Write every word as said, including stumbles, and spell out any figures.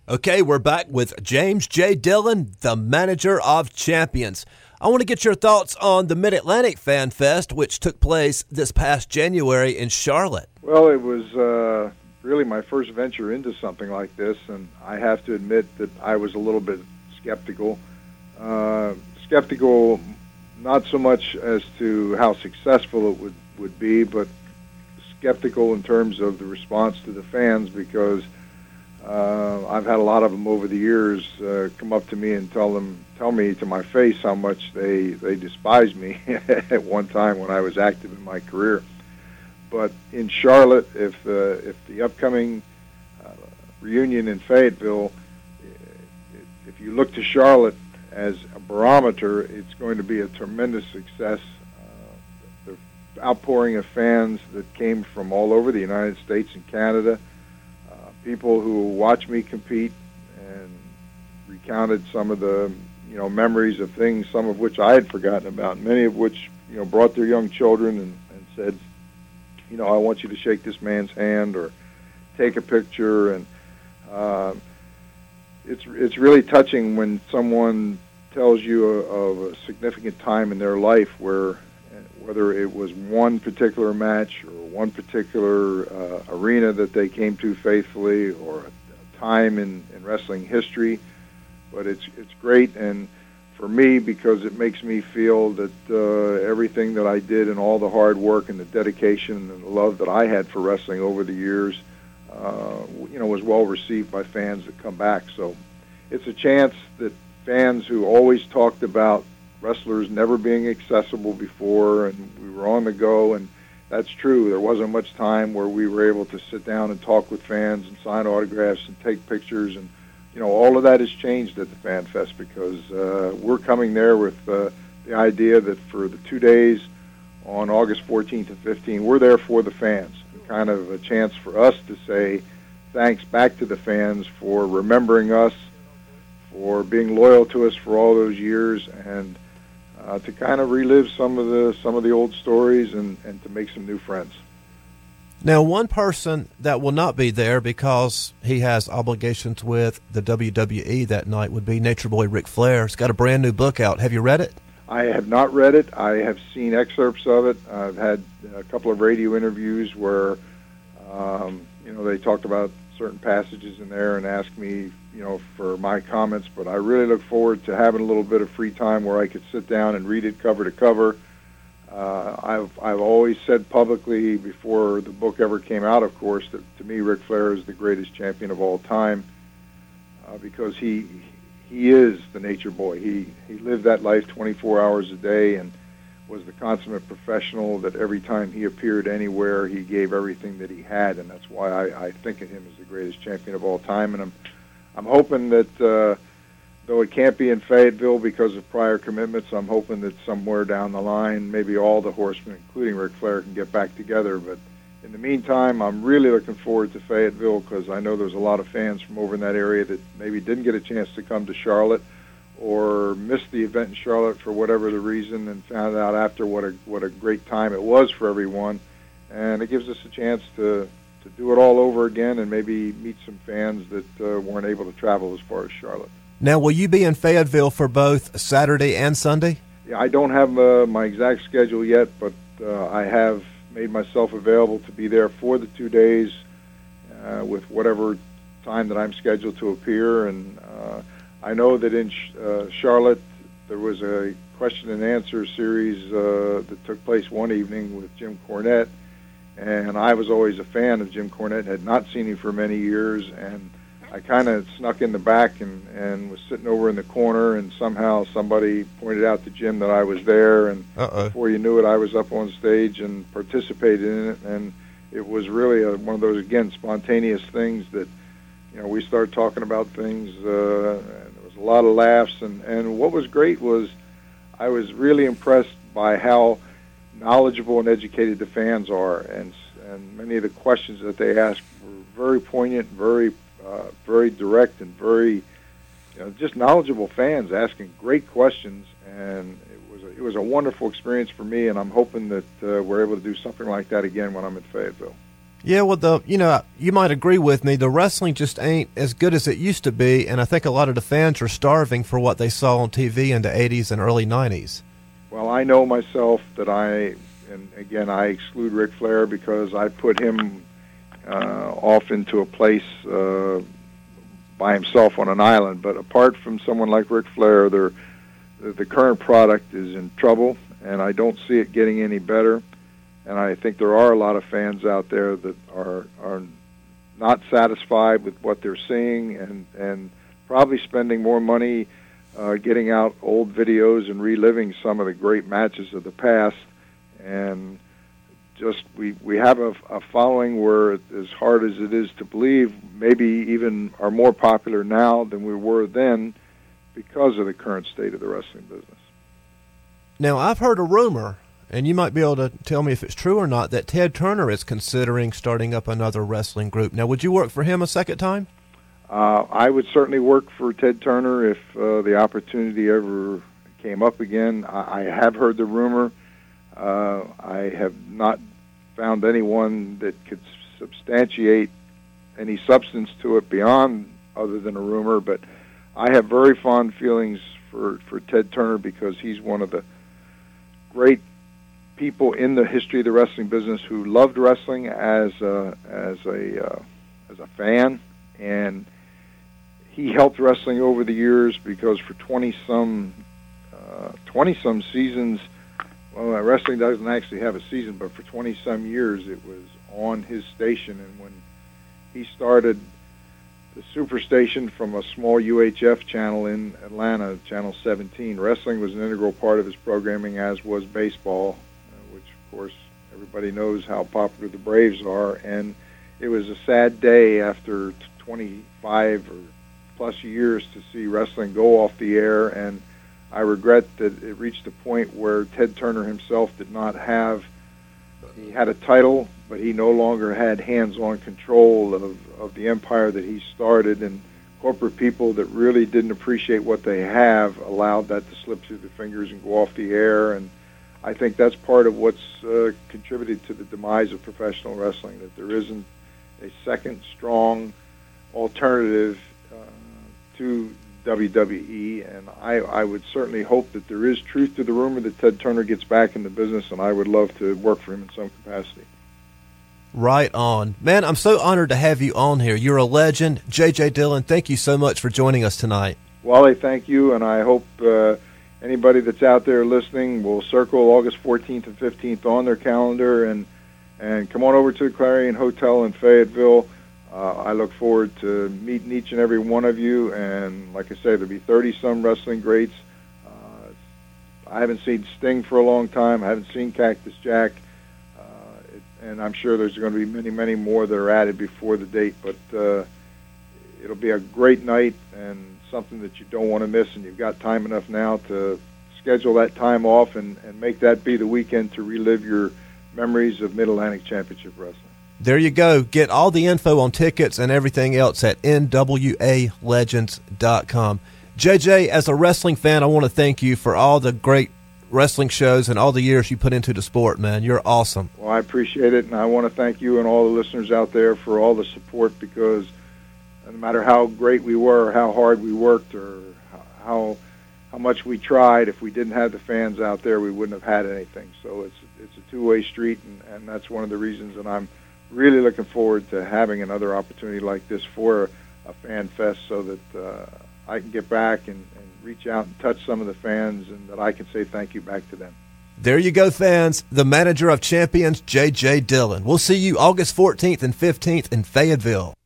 Okay, we're back with James J. Dillon, the manager of champions. I want to get your thoughts on the Mid-Atlantic Fan Fest, which took place this past January in Charlotte. Well, it was uh, really my first venture into something like this, and I have to admit that I was a little bit skeptical. Uh, skeptical not so much as to how successful it would, would be, but skeptical in terms of the response to the fans, because Uh, I've had a lot of them over the years uh, come up to me and tell them, tell me to my face how much they they despise me at one time when I was active in my career. But in Charlotte, if uh, if the upcoming uh, reunion in Fayetteville, if you look to Charlotte as a barometer, it's going to be a tremendous success. Uh, the outpouring of fans that came from all over the United States and Canada. People who watched me compete and recounted some of the, you know, memories of things, some of which I had forgotten about, many of which, you know, brought their young children and, and said, you know, I want you to shake this man's hand or take a picture. And uh, it's it's really touching when someone tells you of a significant time in their life where, whether it was one particular match or one particular uh, arena that they came to faithfully, or a, a time in, in wrestling history. But it's it's great, and for me, because it makes me feel that uh, everything that I did and all the hard work and the dedication and the love that I had for wrestling over the years, uh, you know, was well received by fans that come back. So it's a chance that fans who always talked about wrestlers never being accessible before, and we were on the go, and that's true. There wasn't much time where we were able to sit down and talk with fans and sign autographs and take pictures, and you know, all of that has changed at the Fan Fest, because uh, we're coming there with uh, the idea that for the two days on August fourteenth and fifteenth, we're there for the fans, kind of a chance for us to say thanks back to the fans for remembering us, for being loyal to us for all those years, and Uh, to kind of relive some of the some of the old stories and, and to make some new friends. Now, one person that will not be there because he has obligations with the W W E that night would be Nature Boy Ric Flair. He's got a brand new book out. Have you read it? I have not read it. I have seen excerpts of it. I've had a couple of radio interviews where um, you know, they talked about certain passages in there and asked me, you know, for my comments, but I really look forward to having a little bit of free time where I could sit down and read it cover to cover. Uh, I've I've always said publicly before the book ever came out, of course, that to me Ric Flair is the greatest champion of all time, uh, because he he is the Nature Boy. He he lived that life twenty-four hours a day and was the consummate professional that every time he appeared anywhere, he gave everything that he had, and that's why I, I think of him as the greatest champion of all time. And I'm I'm hoping that, uh, though it can't be in Fayetteville because of prior commitments, I'm hoping that somewhere down the line, maybe all the horsemen, including Ric Flair, can get back together. But in the meantime, I'm really looking forward to Fayetteville, because I know there's a lot of fans from over in that area that maybe didn't get a chance to come to Charlotte or missed the event in Charlotte for whatever the reason, and found out after what a what a great time it was for everyone. And it gives us a chance to to do it all over again and maybe meet some fans that uh, weren't able to travel as far as Charlotte. Now, will you be in Fayetteville for both Saturday and Sunday? Yeah, I don't have uh, my exact schedule yet, but uh, I have made myself available to be there for the two days uh, with whatever time that I'm scheduled to appear. And uh, I know that in uh, Charlotte there was a question and answer series uh, that took place one evening with Jim Cornette, and I was always a fan of Jim Cornette, had not seen him for many years, and I kind of snuck in the back and, and was sitting over in the corner, and somehow somebody pointed out to Jim that I was there, and Uh-oh. Before you knew it, I was up on stage and participated in it, and it was really a, one of those, again, spontaneous things that, you know, we started talking about things, uh, and there was a lot of laughs, and, and what was great was I was really impressed by how knowledgeable and educated the fans are, and and many of the questions that they asked were very poignant, very uh, very direct, and very, you know, just knowledgeable fans asking great questions, and it was a, it was a wonderful experience for me, and I'm hoping that uh, we're able to do something like that again when I'm in Fayetteville. Yeah, well, the you know, you might agree with me. The wrestling just ain't as good as it used to be, and I think a lot of the fans are starving for what they saw on T V in the eighties and early nineties. Well, I know myself that I, and again, I exclude Ric Flair because I put him uh, off into a place uh, by himself on an island. But apart from someone like Ric Flair, the the current product is in trouble, and I don't see it getting any better. And I think there are a lot of fans out there that are are not satisfied with what they're seeing, and, and probably spending more money uh, getting out old videos and reliving some of the great matches of the past. And just we we have a, a following where, as hard as it is to believe, maybe even are more popular now than we were then because of the current state of the wrestling business. Now, I've heard a rumor, and you might be able to tell me if it's true or not, that Ted Turner is considering starting up another wrestling group. Now, would you work for him a second time? Uh, I would certainly work for Ted Turner if uh, the opportunity ever came up again. I, I have heard the rumor. Uh, I have not found anyone that could substantiate any substance to it beyond other than a rumor, but I have very fond feelings for, for Ted Turner because he's one of the great people in the history of the wrestling business who loved wrestling as a, as a uh, as a fan, and he helped wrestling over the years because for twenty some uh, twenty some seasons, well, wrestling doesn't actually have a season, but for twenty some years it was on his station. And when he started the Superstation from a small U H F channel in Atlanta, Channel seventeen, wrestling was an integral part of his programming, as was baseball, uh, which, of course, everybody knows how popular the Braves are. And it was a sad day after twenty-five or plus years to see wrestling go off the air, and I regret that it reached a point where Ted Turner himself did not have, he had a title, but he no longer had hands-on control of, of the empire that he started, and corporate people that really didn't appreciate what they have allowed that to slip through their fingers and go off the air. And I think that's part of what's uh, contributed to the demise of professional wrestling, that there isn't a second strong alternative uh, to W W E, and I, I would certainly hope that there is truth to the rumor that Ted Turner gets back in the business, and I would love to work for him in some capacity. Right on. Man, I'm so honored to have you on here. You're a legend. J J. Dillon, thank you so much for joining us tonight. Wally, thank you, and I hope uh, anybody that's out there listening will circle August fourteenth and fifteenth on their calendar, and, and come on over to the Clarion Hotel in Fayetteville. Uh, I look forward to meeting each and every one of you, and like I say, there'll be thirty-some wrestling greats. Uh, I haven't seen Sting for a long time. I haven't seen Cactus Jack, uh, it, and I'm sure there's going to be many, many more that are added before the date, but uh, it'll be a great night and something that you don't want to miss, and you've got time enough now to schedule that time off and, and make that be the weekend to relive your memories of Mid-Atlantic Championship Wrestling. There you go. Get all the info on tickets and everything else at N W A legends dot com. J J, as a wrestling fan, I want to thank you for all the great wrestling shows and all the years you put into the sport, man. You're awesome. Well, I appreciate it, and I want to thank you and all the listeners out there for all the support, because no matter how great we were, or how hard we worked, or how how much we tried, if we didn't have the fans out there, we wouldn't have had anything. So it's it's a two-way street, and, and that's one of the reasons that I'm really looking forward to having another opportunity like this for a fan fest, so that uh, I can get back and, and reach out and touch some of the fans, and that I can say thank you back to them. There you go, fans. The manager of champions, J J. Dillon. We'll see you August fourteenth and fifteenth in Fayetteville.